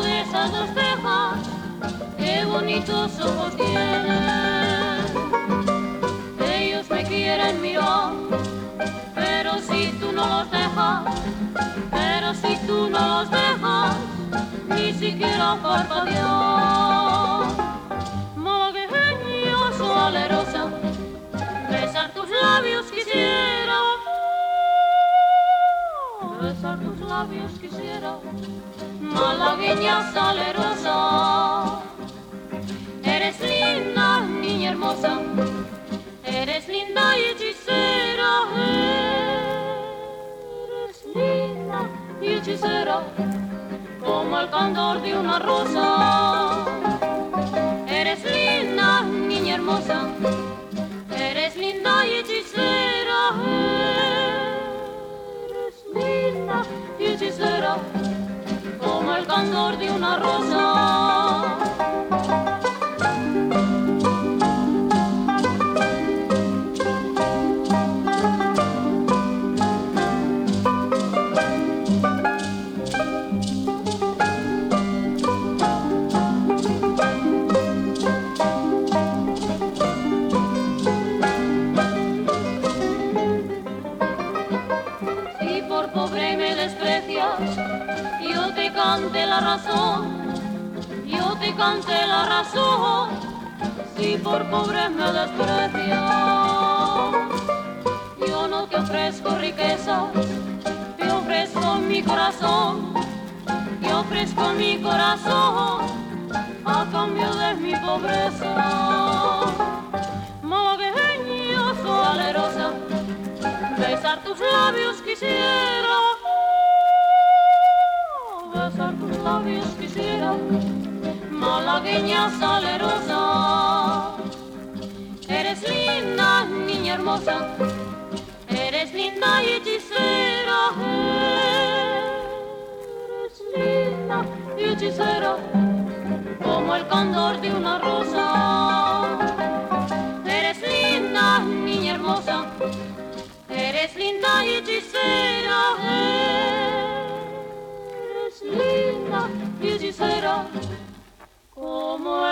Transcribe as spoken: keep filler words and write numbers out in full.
de esas dos cejas, qué bonitos ojos tienen. Ellos me quieren mirar, pero si tú no los dejas, pero si tú no los dejas, ni siquiera parpadear. Malagueña salerosa, besar tus labios quisiera, besar tus labios quisiera. Malagueña salerosa, eres linda, niña hermosa, eres linda y hechicera, eres linda y hechicera, como el candor de una rosa. Eres linda, niña hermosa, eres linda y hechicera, eres linda y hechicera, como el candor de una rosa. Yo te cante la razón, yo te cante la razón, si por pobre me desprecias. Yo no te ofrezco riqueza, te ofrezco mi corazón, te ofrezco mi corazón, a cambio de mi pobreza. Malagueña salerosa, besar tus labios quisiera, besar tus labios quisiera. Malagueña salerosa, eres linda, niña hermosa, eres linda y hechicera, eres linda y hechicera, como el candor de una rosa. Eres linda, niña hermosa, eres linda y hechicera, eres linda y hechicera, como